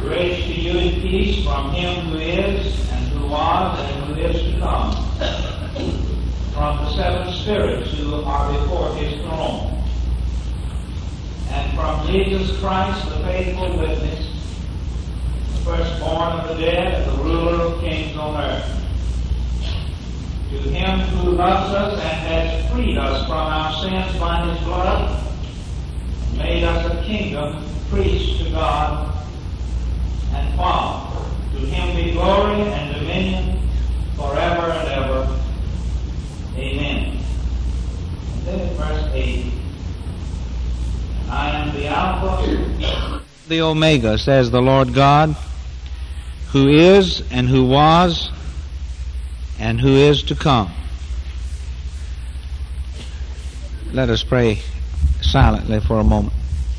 Grace to you and peace from him who is, and who was, and who is to come, from the seven spirits who are before his throne, and from Jesus Christ, the faithful witness, the firstborn of the dead, and the ruler of kings on earth. To him who loves us and has freed us from our sins by his blood, and made us a kingdom, priests to God and Father. To him be glory and dominion forever and ever. Amen. And then in verse 8, I am the Alpha, the Omega, says the Lord God, who is and who was and who is to come. Let us pray silently for a moment.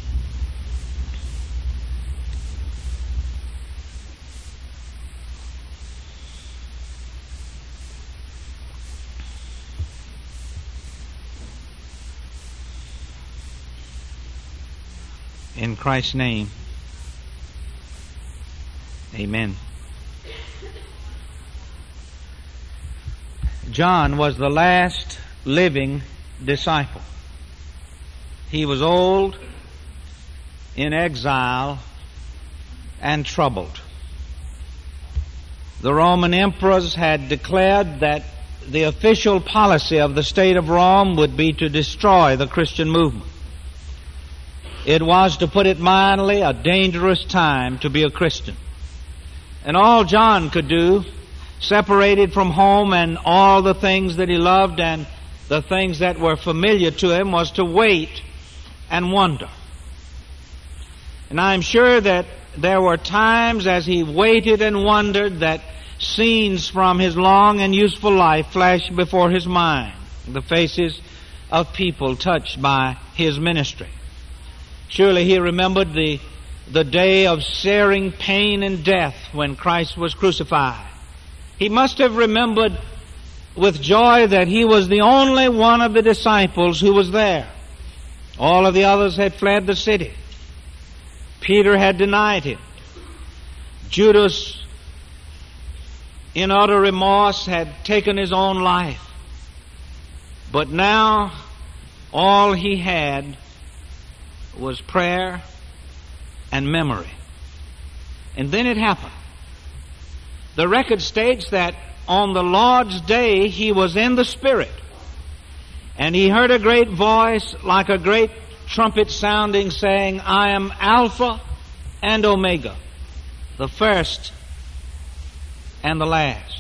In Christ's name, amen. John was the last living disciple. He was old, in exile, and troubled. The Roman emperors had declared that the official policy of the state of Rome would be to destroy the Christian movement. It was, to put it mildly, a dangerous time to be a Christian. And all John could do, separated from home and all the things that he loved and the things that were familiar to him, was to wait and wonder. And I'm sure that there were times as he waited and wondered that scenes from his long and useful life flashed before his mind, the faces of people touched by his ministry. Surely he remembered the day of searing pain and death when Christ was crucified. He must have remembered with joy that he was the only one of the disciples who was there. All of the others had fled the city. Peter had denied him. Judas, in utter remorse, had taken his own life. But now all he had was prayer and memory. And then it happened. The record states that on the Lord's day he was in the Spirit, and he heard a great voice like a great trumpet sounding, saying, I am Alpha and Omega, the first and the last.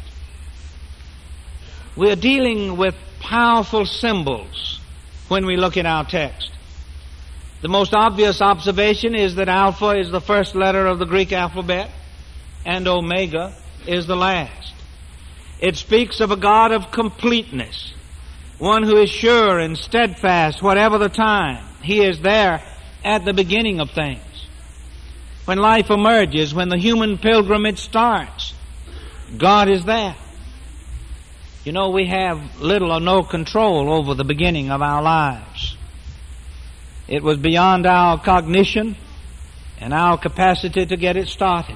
We are dealing with powerful symbols when we look at our text. The most obvious observation is that Alpha is the first letter of the Greek alphabet and Omega is the last. It speaks of a God of completeness, one who is sure and steadfast whatever the time. He is there at the beginning of things. When life emerges, when the human pilgrimage starts, God is there. You know, we have little or no control over the beginning of our lives. It was beyond our cognition and our capacity to get it started.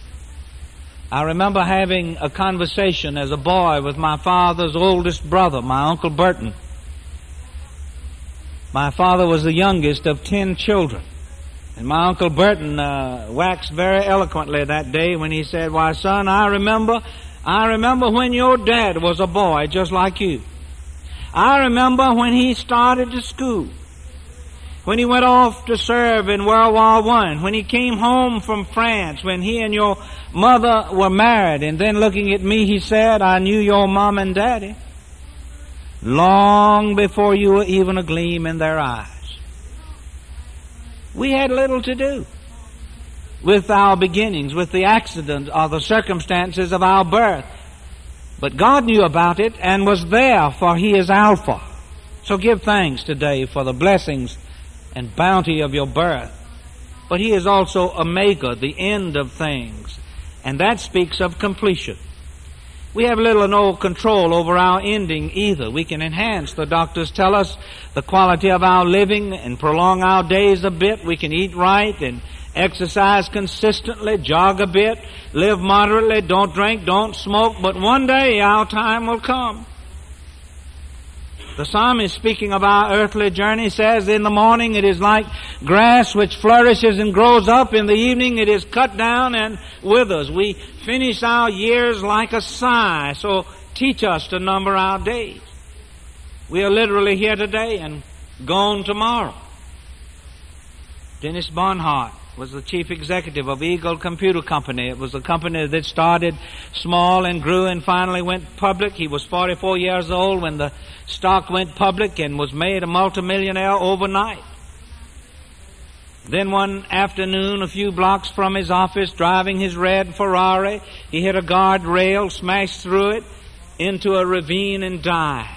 I remember having a conversation as a boy with my father's oldest brother, my Uncle Burton. My father was the youngest of 10 children. And my Uncle Burton waxed very eloquently that day when he said, why, son, I remember when your dad was a boy just like you. I remember when he started to school, when he went off to serve in World War I, when he came home from France, when he and your mother were married. And then looking at me, he said, I knew your mom and daddy long before you were even a gleam in their eyes. We had little to do with our beginnings, with the accident or the circumstances of our birth. But God knew about it and was there, for He is Alpha. So give thanks today for the blessings and bounty of your birth. But He is also Omega, the end of things. And that speaks of completion. We have little or no control over our ending either. We can enhance, the doctors tell us, the quality of our living and prolong our days a bit. We can eat right and exercise consistently, jog a bit, live moderately, don't drink, don't smoke, but one day our time will come. The psalmist, speaking of our earthly journey, says, in the morning it is like grass which flourishes and grows up. In the evening it is cut down and withers. We finish our years like a sigh. So teach us to number our days. We are literally here today and gone tomorrow. Dennis Barnhart was the chief executive of Eagle Computer Company. It was a company that started small and grew and finally went public. He was 44 years old when the stock went public and was made a multimillionaire overnight. Then one afternoon, a few blocks from his office, driving his red Ferrari, he hit a guardrail, smashed through it into a ravine and died.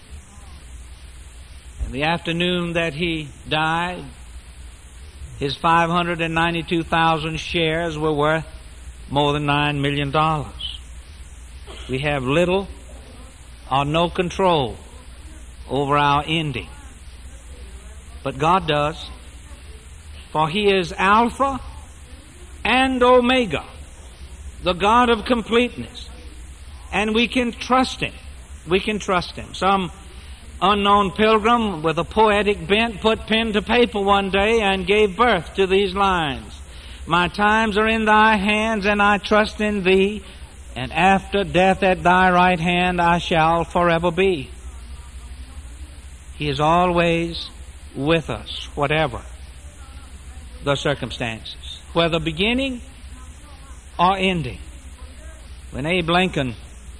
And the afternoon that he died, his 592,000 shares were worth more than $9 million. We have little or no control over our ending. But God does. For He is Alpha and Omega, the God of completeness. And we can trust Him. We can trust Him. Some unknown pilgrim with a poetic bent put pen to paper one day and gave birth to these lines. My times are in Thy hands, and I trust in Thee, and after death at Thy right hand I shall forever be. He is always with us, whatever the circumstances, whether beginning or ending. When Abe Lincoln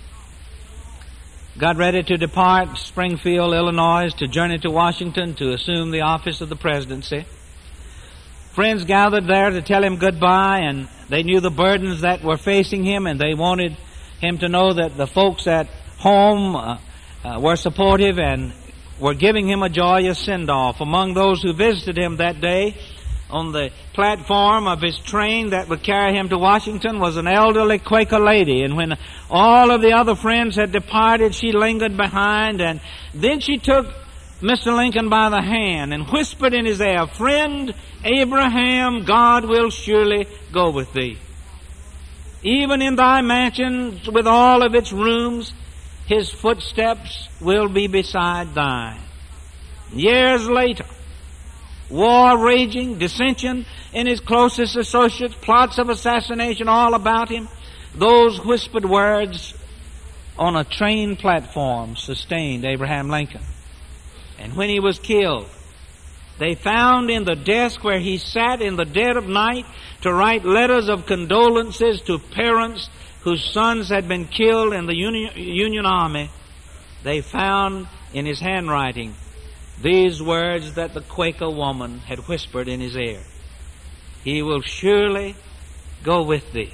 got ready to depart Springfield, Illinois, to journey to Washington to assume the office of the presidency, friends gathered there to tell him goodbye, and they knew the burdens that were facing him, and they wanted him to know that the folks at home were supportive and were giving him a joyous send-off. Among those who visited him that day on the platform of his train that would carry him to Washington was an elderly Quaker lady. And when all of the other friends had departed, she lingered behind, and then she took Mr. Lincoln by the hand and whispered in his ear, "Friend Abraham, God will surely go with thee. Even in thy mansion with all of its rooms, His footsteps will be beside thine." Years later, war raging, dissension in his closest associates, plots of assassination all about him, those whispered words on a train platform sustained Abraham Lincoln. And when he was killed, they found in the desk where he sat in the dead of night to write letters of condolences to parents whose sons had been killed in the Union Army, they found in his handwriting these words that the Quaker woman had whispered in his ear: "He will surely go with thee."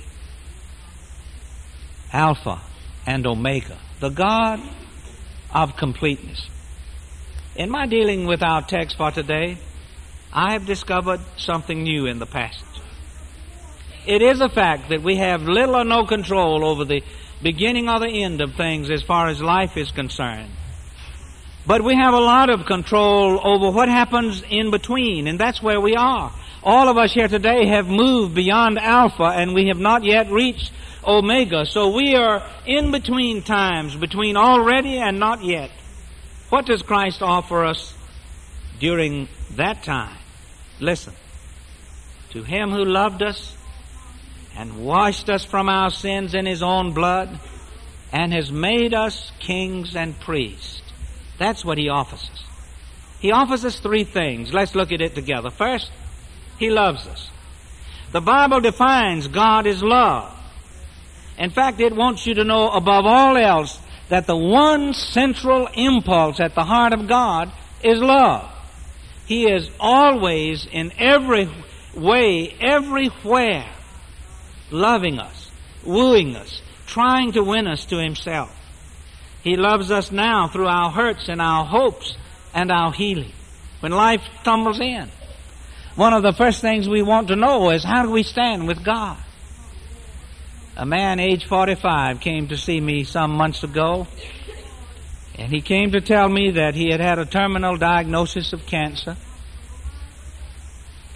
Alpha and Omega, the God of completeness. In my dealing with our text for today, I have discovered something new in the passage. It is a fact that we have little or no control over the beginning or the end of things as far as life is concerned. But we have a lot of control over what happens in between, and that's where we are. All of us here today have moved beyond Alpha, and we have not yet reached Omega. So we are in between times, between already and not yet. What does Christ offer us during that time? Listen. To Him who loved us and washed us from our sins in His own blood and has made us kings and priests. That's what He offers us. He offers us three things. Let's look at it together. First, He loves us. The Bible defines God as love. In fact, it wants you to know above all else that the one central impulse at the heart of God is love. He is always, in every way, everywhere, loving us, wooing us, trying to win us to Himself. He loves us now through our hurts and our hopes and our healing. When life tumbles in, one of the first things we want to know is, how do we stand with God? A man age 45 came to see me some months ago, and he came to tell me that he had had a terminal diagnosis of cancer.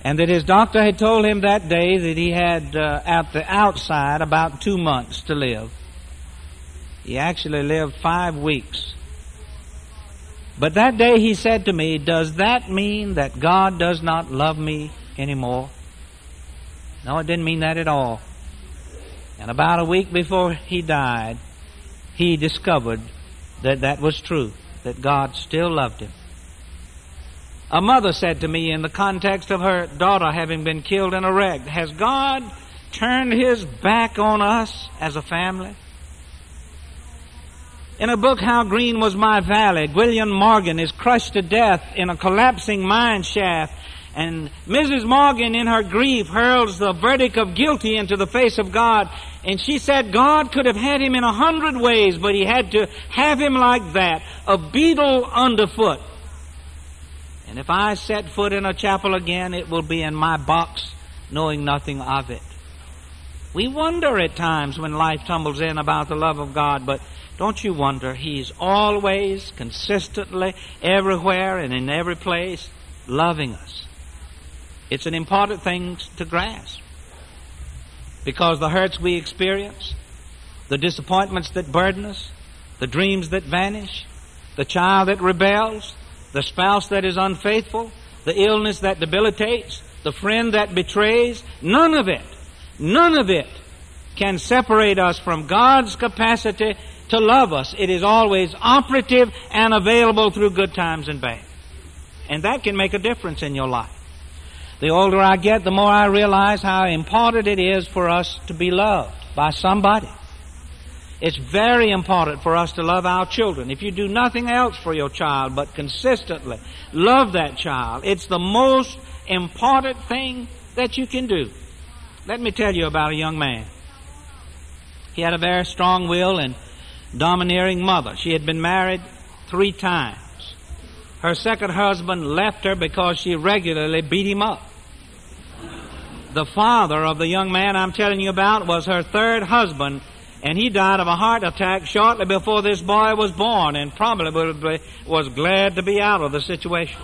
and that his doctor had told him that day that he had, at the outside, about 2 months to live. He actually lived 5 weeks. But that day he said to me, "Does that mean that God does not love me anymore?" No, it didn't mean that at all. And about a week before he died, he discovered that that was true, that God still loved him. A mother said to me in the context of her daughter having been killed in a wreck, "Has God turned His back on us as a family?" In a book, How Green Was My Valley, William Morgan is crushed to death in a collapsing mine shaft, and Mrs. Morgan, in her grief, hurls the verdict of guilty into the face of God. And she said God could have had him in 100 ways, but He had to have him like that, a beetle underfoot. And if I set foot in a chapel again, it will be in my box, knowing nothing of it. We wonder at times when life tumbles in about the love of God, but don't you wonder, He's always, consistently, everywhere and in every place, loving us. It's an important thing to grasp, because the hurts we experience, the disappointments that burden us, the dreams that vanish, the child that rebels, the spouse that is unfaithful, the illness that debilitates, the friend that betrays, none of it can separate us from God's capacity to love us. It is always operative and available through good times and bad. And that can make a difference in your life. The older I get, the more I realize how important it is for us to be loved by somebody. It's very important for us to love our children. If you do nothing else for your child but consistently love that child, it's the most important thing that you can do. Let me tell you about a young man. He had a very strong will and domineering mother. She had been married 3 times. Her second husband left her because she regularly beat him up. The father of the young man I'm telling you about was her third husband, and he died of a heart attack shortly before this boy was born, and probably was glad to be out of the situation.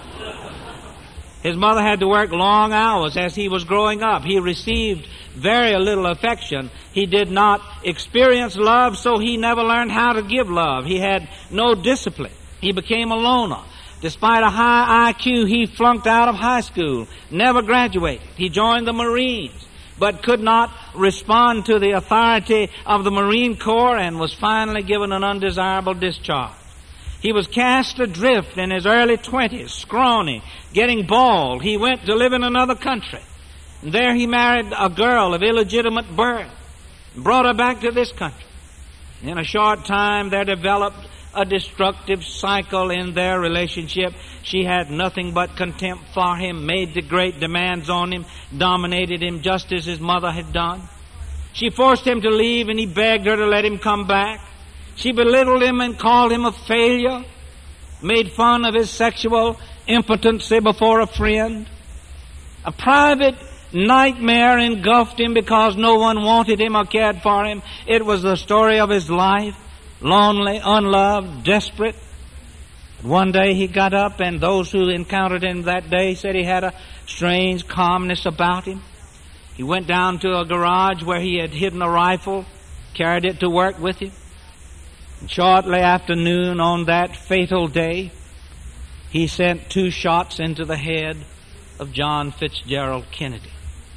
His mother had to work long hours as he was growing up. He received very little affection. He did not experience love, so he never learned how to give love. He had no discipline. He became a loner. Despite a high IQ, he flunked out of high school, never graduated. He joined the Marines, but could not respond to the authority of the Marine Corps and was finally given an undesirable discharge. He was cast adrift in his early 20s, scrawny, getting bald. He went to live in another country. And there he married a girl of illegitimate birth, brought her back to this country. In a short time, there developed a destructive cycle in their relationship. She had nothing but contempt for him, made the great demands on him, dominated him just as his mother had done. She forced him to leave, and he begged her to let him come back. She belittled him and called him a failure, made fun of his sexual impotency before a friend. A private nightmare engulfed him because no one wanted him or cared for him. It was the story of his life, lonely, unloved, desperate. One day he got up, and those who encountered him that day said he had a strange calmness about him. He went down to a garage where he had hidden a rifle, carried it to work with him. And shortly after noon on that fatal day, he sent 2 shots into the head of John Fitzgerald Kennedy.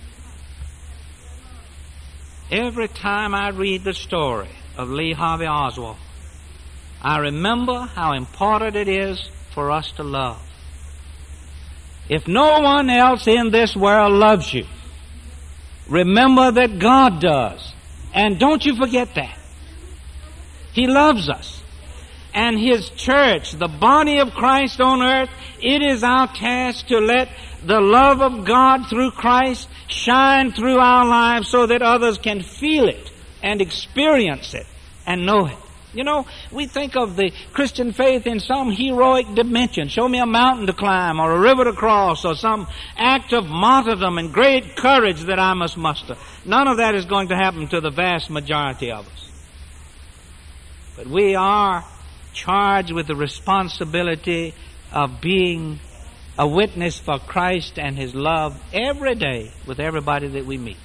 Every time I read the story of Lee Harvey Oswald, I remember how important it is for us to love. If no one else in this world loves you, remember that God does. And don't you forget that. He loves us. And His church, the body of Christ on earth, it is our task to let the love of God through Christ shine through our lives so that others can feel it and experience it and know it. You know, we think of the Christian faith in some heroic dimension. Show me a mountain to climb or a river to cross or some act of martyrdom and great courage that I must muster. None of that is going to happen to the vast majority of us. But we are charged with the responsibility of being a witness for Christ and His love every day with everybody that we meet.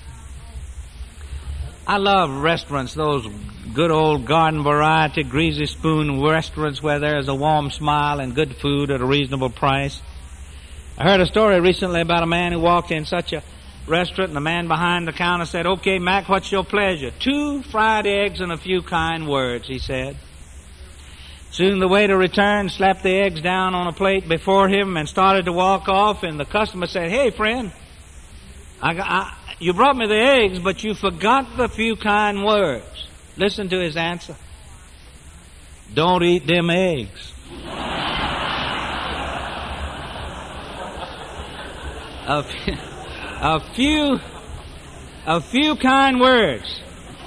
I love restaurants, those good old garden variety, greasy spoon restaurants where there's a warm smile and good food at a reasonable price. I heard a story recently about a man who walked in such a restaurant, and the man behind the counter said, "Okay, Mac, what's your pleasure?" "2 fried eggs and a few kind words," he said. Soon the waiter returned, slapped the eggs down on a plate before him, and started to walk off, and the customer said, "Hey, friend, you brought me the eggs, but you forgot the few kind words." Listen to his answer. "Don't eat them eggs." A few kind words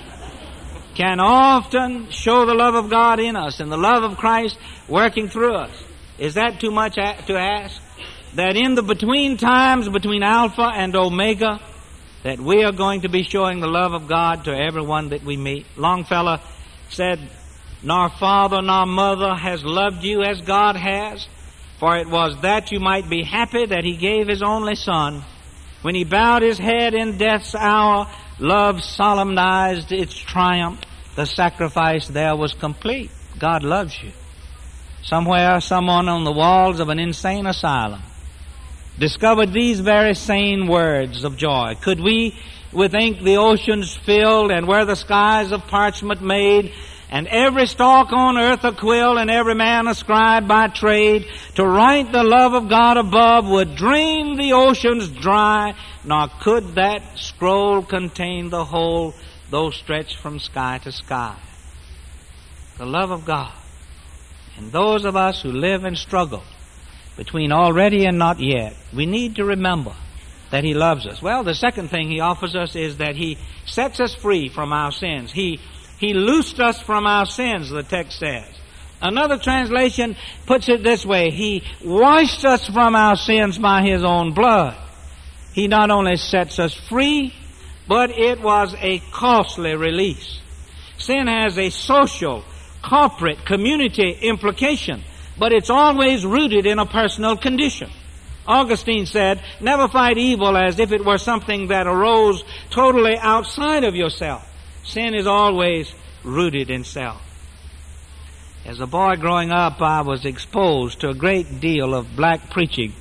can often show the love of God in us and the love of Christ working through us. Is that too much to ask? That in the between times, between Alpha and Omega, that we are going to be showing the love of God to everyone that we meet. Longfellow said, "Nor father nor mother has loved you as God has, for it was that you might be happy that He gave His only Son. When He bowed His head in death's hour, love solemnized its triumph. The sacrifice there was complete." God loves you. Somewhere, someone on the walls of an insane asylum discovered these very sane words of joy. Could we, with ink the oceans filled, and were the skies of parchment made, and every stalk on earth a quill, and every man a scribe by trade, to write the love of God above would drain the oceans dry, nor could that scroll contain the whole, though stretched from sky to sky. The love of God. And those of us who live and struggle between already and not yet, we need to remember that He loves us. Well, the second thing He offers us is that He sets us free from our sins. He loosed us from our sins, the text says. Another translation puts it this way: He washed us from our sins by His own blood. He not only sets us free, but it was a costly release. Sin has a social, corporate, community implication, but it's always rooted in a personal condition. Augustine said, "Never fight evil as if it were something that arose totally outside of yourself. Sin is always rooted in self." As a boy growing up, I was exposed to a great deal of black preaching.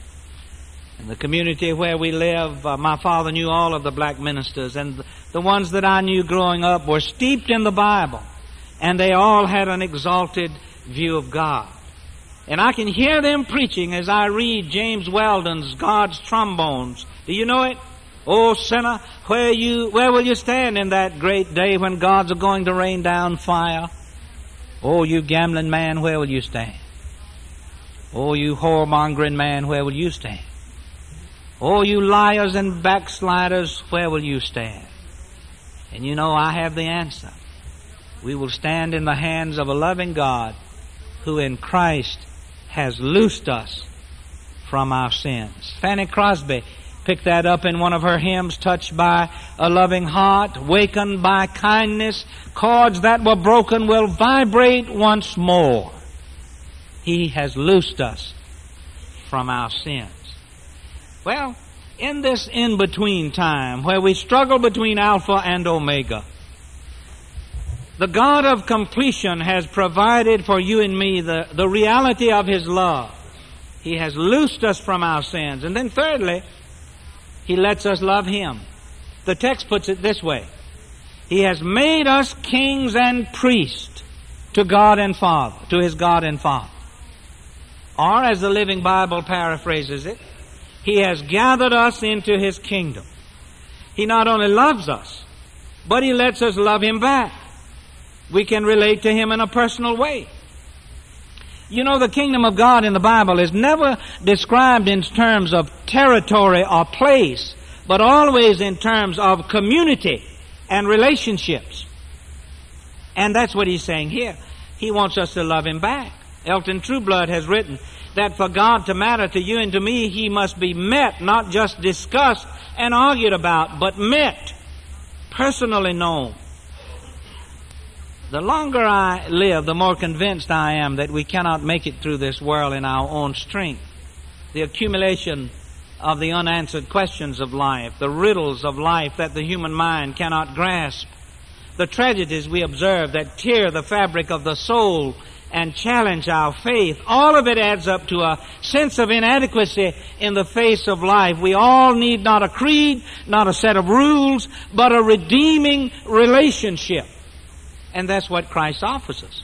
In the community where we live, my father knew all of the black ministers, and the ones that I knew growing up were steeped in the Bible, and they all had an exalted view of God. And I can hear them preaching as I read James Weldon's God's Trombones. Do you know it? "Oh, sinner, where will you stand in that great day when God's going to rain down fire? Oh, you gambling man, where will you stand? Oh, you whoremongering man, where will you stand? Oh, you liars and backsliders, where will you stand?" And you know, I have the answer. We will stand in the hands of a loving God who in Christ has loosed us from our sins. Fanny Crosby picked that up in one of her hymns, "Touched by a loving heart, wakened by kindness, chords that were broken will vibrate once more. He has loosed us from our sins." Well, in this in-between time where we struggle between Alpha and Omega, the God of completion has provided for you and me the reality of His love. He has loosed us from our sins. And then thirdly, He lets us love Him. The text puts it this way: He has made us kings and priests to God and Father, to His God and Father. Or, as the Living Bible paraphrases it, He has gathered us into His kingdom. He not only loves us, but He lets us love Him back. We can relate to Him in a personal way. You know, the kingdom of God in the Bible is never described in terms of territory or place, but always in terms of community and relationships. And that's what He's saying here. He wants us to love Him back. Elton Trueblood has written that for God to matter to you and to me, He must be met, not just discussed and argued about, but met, personally known. The longer I live, the more convinced I am that we cannot make it through this world in our own strength. the accumulation of the unanswered questions of life, the riddles of life that the human mind cannot grasp, the tragedies we observe that tear the fabric of the soul and challenge our faith. All of it adds up to a sense of inadequacy in the face of life. We all need not a creed, not a set of rules, but a redeeming relationship. And that's what Christ offers us.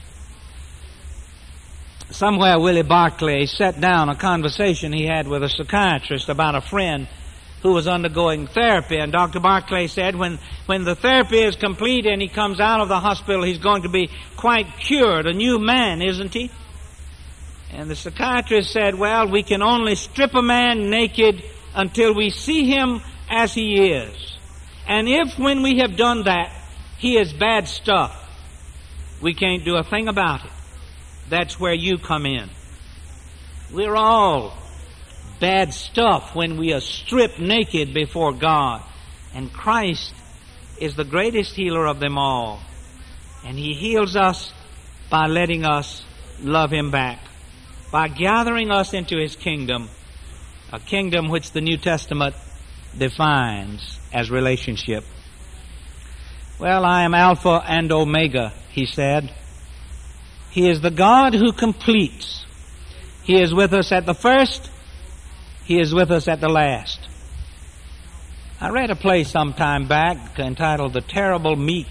Somewhere Willie Barclay set down a conversation he had with a psychiatrist about a friend who was undergoing therapy. And Dr. Barclay said when the therapy is complete and he comes out of the hospital, he's going to be quite cured, a new man, isn't he? And the psychiatrist said, well, we can only strip a man naked until we see him as he is. And if when we have done that, he is bad stuff, we can't do a thing about it. That's where you come in. We're all bad stuff when we are stripped naked before God. And Christ is the greatest healer of them all. And He heals us by letting us love Him back, by gathering us into His kingdom, a kingdom which the New Testament defines as relationship. Well, I am Alpha and Omega, He said. He is the God who completes. He is with us at the first. He is with us at the last. I read a play some time back entitled The Terrible Meek.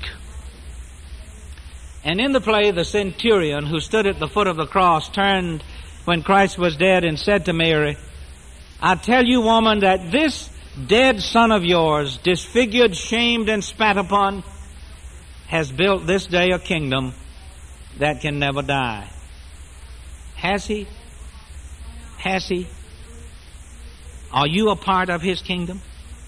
And in the play, the centurion who stood at the foot of the cross turned when Christ was dead and said to Mary, I tell you, woman, that this dead son of yours, disfigured, shamed, and spat upon, has built this day a kingdom that can never die. Has He? Has He? Are you a part of His kingdom?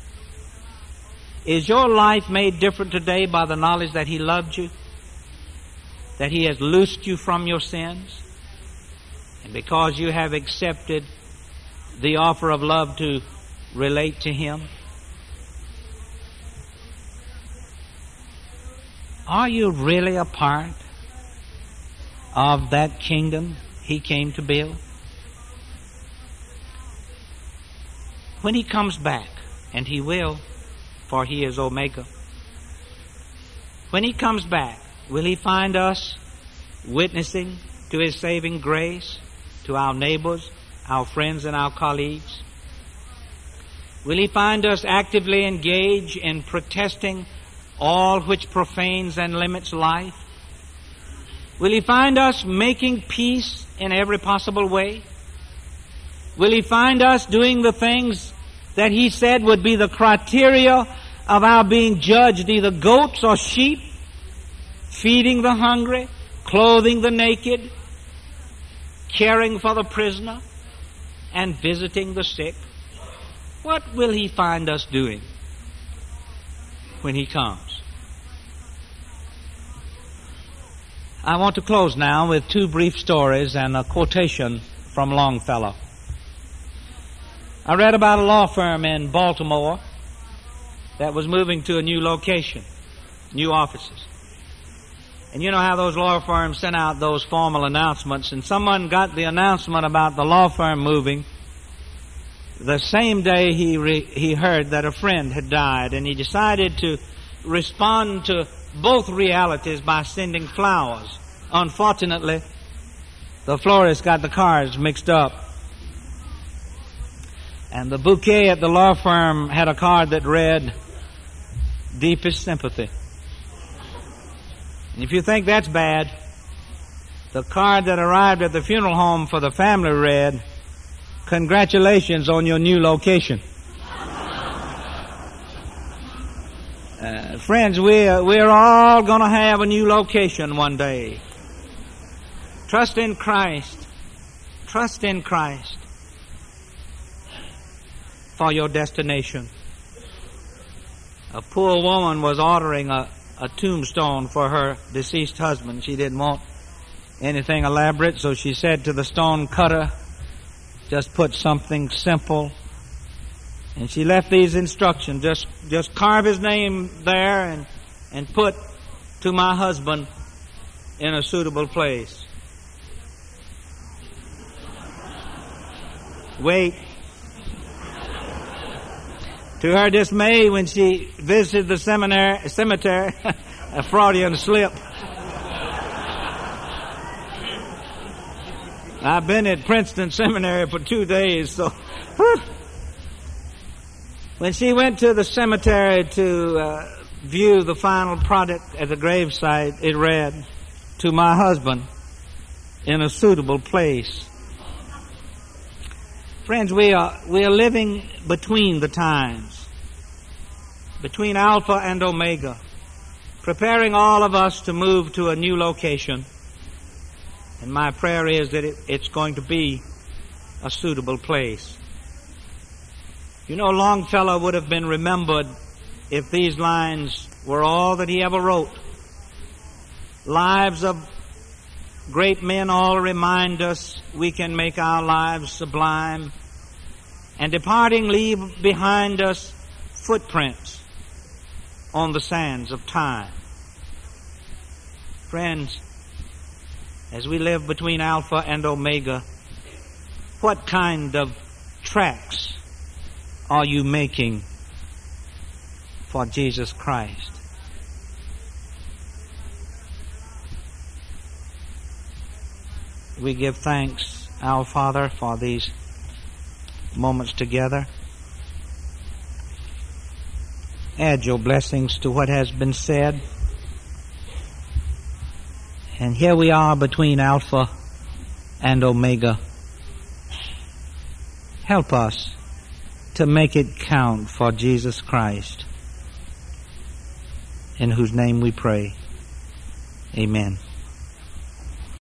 Is your life made different today by the knowledge that He loved you? That He has loosed you from your sins? And because you have accepted the offer of love to relate to Him? Are you really a part of that kingdom He came to build? When He comes back, and He will, for He is Omega. When He comes back, will He find us witnessing to His saving grace to our neighbors, our friends, and our colleagues? Will He find us actively engaged in protesting all which profanes and limits life? Will He find us making peace in every possible way? Will He find us doing the things that He said would be the criteria of our being judged, either goats or sheep, feeding the hungry, clothing the naked, caring for the prisoner, and visiting the sick? What will He find us doing when He comes? I want to close now with two brief stories and a quotation from Longfellow. I read about a law firm in Baltimore that was moving to a new location, new offices. And you know how those law firms send out those formal announcements, and someone got the announcement about the law firm moving the same day he heard that a friend had died, and he decided to respond to both realities by sending flowers. Unfortunately, the florist got the cards mixed up. And the bouquet at the law firm had a card that read, deepest sympathy. And if you think that's bad, the card that arrived at the funeral home for the family read, congratulations on your new location. Friends, we're all going to have a new location one day. Trust in Christ. Trust in Christ for your destination. A poor woman was ordering a tombstone for her deceased husband. She didn't want anything elaborate, so she said to the stone cutter, just put something simple. And she left these instructions. Just carve his name there and put to my husband in a suitable place. Wait. To her dismay, when she visited the cemetery, a Freudian slip. I've been at Princeton Seminary for 2 days, so. When she went to the cemetery to view the final product at the gravesite, it read, "To my husband, in a suitable place." Friends, we are living between the times, between Alpha and Omega, preparing all of us to move to a new location. And my prayer is that it's going to be a suitable place. You know, Longfellow would have been remembered if these lines were all that he ever wrote. Lives of great men all remind us we can make our lives sublime, and departing leave behind us footprints on the sands of time. Friends, as we live between Alpha and Omega, what kind of tracks are you making for Jesus Christ? We give thanks, our Father, for these moments together. Add your blessings to what has been said. And here we are between Alpha and Omega. Help us to make it count for Jesus Christ, in whose name we pray. Amen.